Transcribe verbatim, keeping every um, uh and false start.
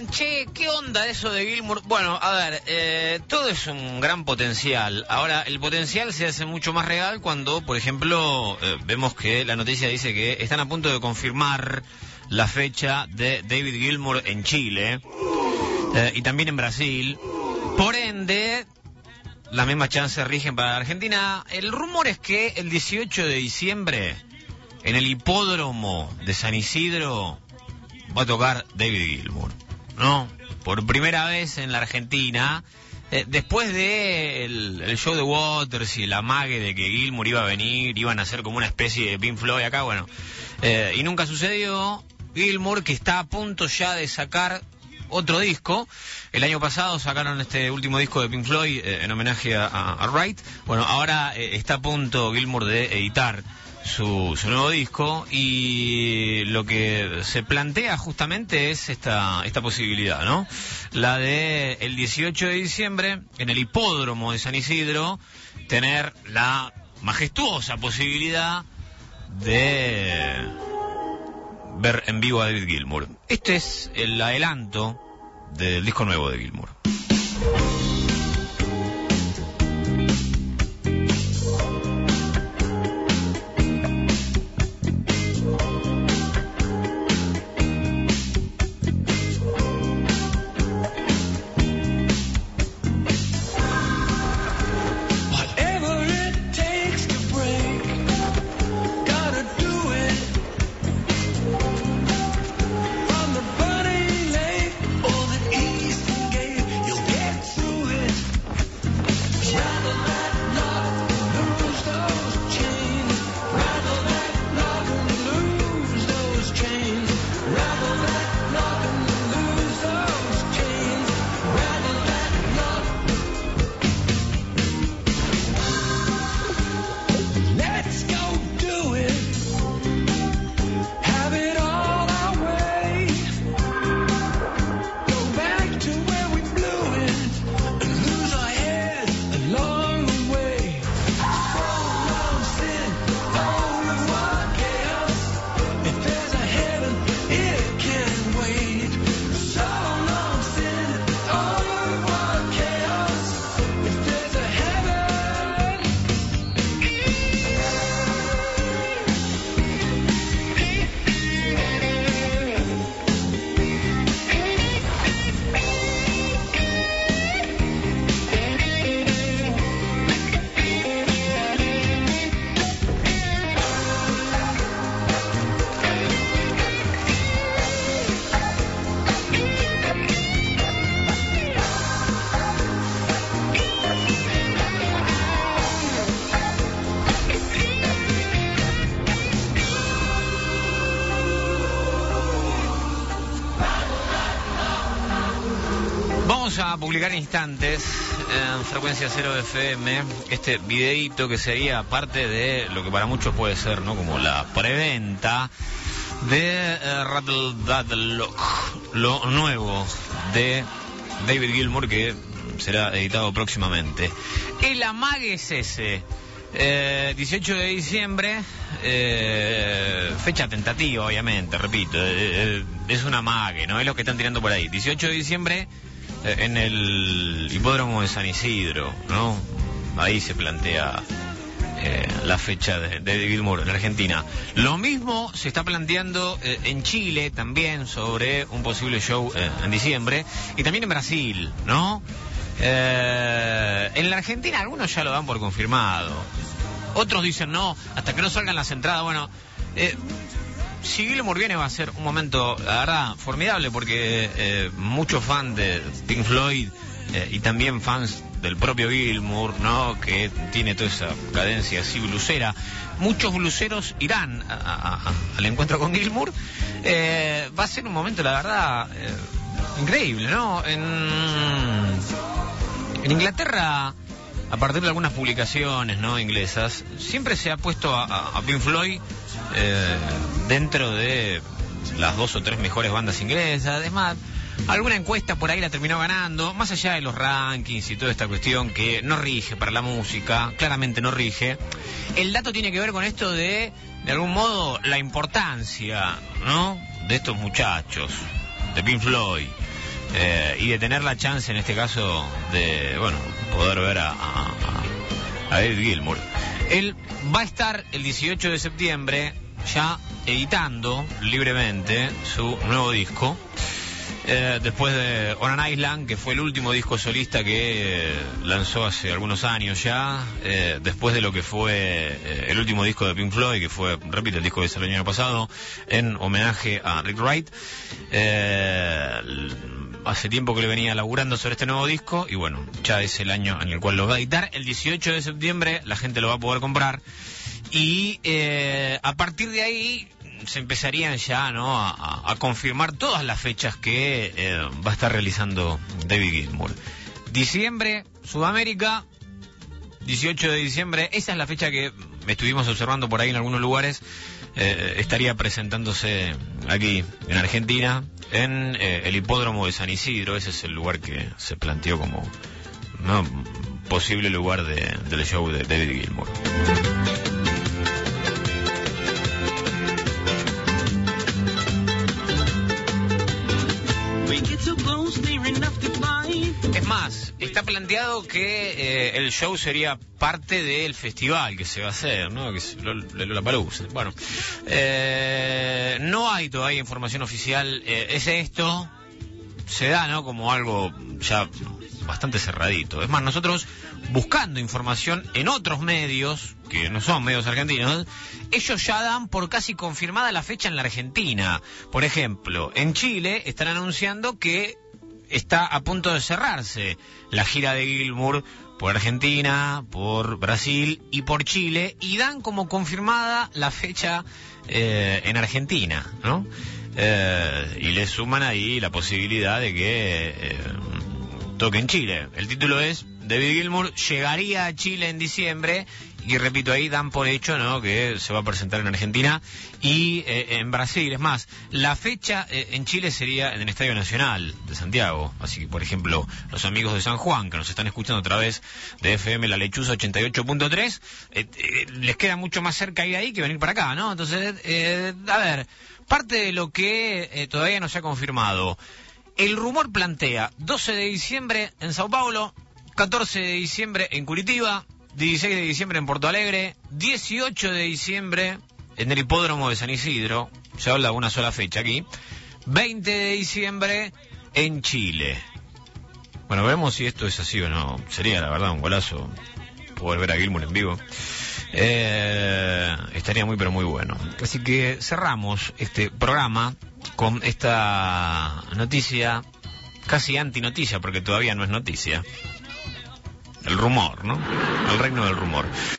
che, ¿qué onda eso de Gilmour? Bueno, a ver, eh, todo es un gran potencial. Ahora, el potencial se hace mucho más real cuando, por ejemplo, eh, vemos que la noticia dice que están a punto de confirmar la fecha de David Gilmour en Chile eh, y también en Brasil. Por ende, las mismas chances rigen para la Argentina. El rumor es que el dieciocho de diciembre, en el hipódromo de San Isidro, va a tocar David Gilmour, ¿no? Por primera vez en la Argentina, eh, después de el, el show de Waters y el amague de que Gilmour iba a venir, iban a hacer como una especie de Pink Floyd acá, bueno, eh, y nunca sucedió. Gilmour, que está a punto ya de sacar otro disco. El año pasado sacaron este último disco de Pink Floyd eh, en homenaje a, a, a Wright. Bueno, ahora eh, está a punto Gilmour de editar Su, su nuevo disco, y lo que se plantea justamente es esta esta posibilidad, ¿no? La de el dieciocho de diciembre en el hipódromo de San Isidro tener la majestuosa posibilidad de ver en vivo a David Gilmour. Este es el adelanto del disco nuevo de Gilmour. A publicar instantes en Frecuencia Cero F M este videíto que sería parte de lo que para muchos puede ser, ¿no?, como la preventa de uh, Rattle That Lock, lo nuevo de David Gilmour, que será editado próximamente. El amague es ese. Eh, dieciocho de diciembre, eh, fecha tentativa, obviamente, repito, eh, es un amague, ¿no? Es lo que están tirando por ahí. dieciocho de diciembre en el hipódromo de San Isidro, ¿no? Ahí se plantea eh, la fecha de, de David Gilmour en Argentina. Lo mismo se está planteando eh, en Chile también, sobre un posible show eh, en diciembre, y también en Brasil, ¿no? Eh, en la Argentina algunos ya lo dan por confirmado, otros dicen no, hasta que no salgan las entradas. Bueno, eh, si Gilmour viene va a ser un momento, la verdad, formidable, porque eh, muchos fans de Pink Floyd eh, y también fans del propio Gilmour, ¿no?, que tiene toda esa cadencia así blusera, muchos bluseros irán a, a, a, al encuentro con Gilmour. Eh, va a ser un momento, la verdad, eh, increíble, ¿no? En, en Inglaterra, a partir de algunas publicaciones, ¿no?, inglesas, siempre se ha puesto a, a, a Pink Floyd eh, dentro de las dos o tres mejores bandas inglesas. Además, alguna encuesta por ahí la terminó ganando, más allá de los rankings y toda esta cuestión que no rige para la música, claramente no rige. El dato tiene que ver con esto de, de algún modo, la importancia, ¿no?, de estos muchachos, de Pink Floyd, eh, y de tener la chance, en este caso, de, bueno, poder ver a, a, a David Gilmour. Él va a estar el dieciocho de septiembre ya editando libremente su nuevo disco. Eh, después de On an Island, que fue el último disco solista que eh, lanzó hace algunos años ya, eh, después de lo que fue eh, el último disco de Pink Floyd, que fue, repito, el disco que salió el año pasado, en homenaje a Rick Wright. Eh, hace tiempo que le venía laburando sobre este nuevo disco, y bueno, ya es el año en el cual lo va a editar. El dieciocho de septiembre la gente lo va a poder comprar, y eh, a partir de ahí se empezarían ya, ¿no?, a, a confirmar todas las fechas que eh, va a estar realizando David Gilmour. Diciembre, Sudamérica, dieciocho de diciembre, esa es la fecha que estuvimos observando por ahí en algunos lugares. Eh, estaría presentándose aquí en Argentina, en eh, el hipódromo de San Isidro. Ese es el lugar que se planteó como, ¿no?, posible lugar de, del show de David Gilmour. Es más, está planteado que eh, el show sería parte del festival que se va a hacer, ¿no?, que es Lollapalooza. Bueno, eh, no hay todavía información oficial. Eh, es esto, se da, ¿no?, como algo ya bastante cerradito. Es más, nosotros, buscando información en otros medios, que no son medios argentinos, ellos ya dan por casi confirmada la fecha en la Argentina. Por ejemplo, en Chile están anunciando que está a punto de cerrarse la gira de Gilmour por Argentina, por Brasil y por Chile, y dan como confirmada la fecha eh, en Argentina, ¿no? Eh, y le suman ahí la posibilidad de que eh, toque en Chile. El título es: David Gilmour llegaría a Chile en diciembre. Y repito, ahí dan por hecho, ¿no?, que se va a presentar en Argentina y eh, en Brasil. Es más, la fecha eh, en Chile sería en el Estadio Nacional de Santiago. Así que, por ejemplo, los amigos de San Juan, que nos están escuchando a través de F M La Lechuza ochenta y ocho punto tres, eh, eh, les queda mucho más cerca ir ahí que venir para acá, ¿no? Entonces, eh, a ver, parte de lo que eh, todavía no se ha confirmado. El rumor plantea doce de diciembre en Sao Paulo, catorce de diciembre en Curitiba, dieciséis de diciembre en Porto Alegre, dieciocho de diciembre en el hipódromo de San Isidro, se habla de una sola fecha aquí, veinte de diciembre en Chile. Bueno, veremos si esto es así o no. Sería, la verdad, un golazo poder ver a Gilmour en vivo. Eh, estaría muy, pero muy bueno. Así que cerramos este programa con esta noticia, casi antinoticia, porque todavía no es noticia. El rumor, ¿no? El reino del rumor.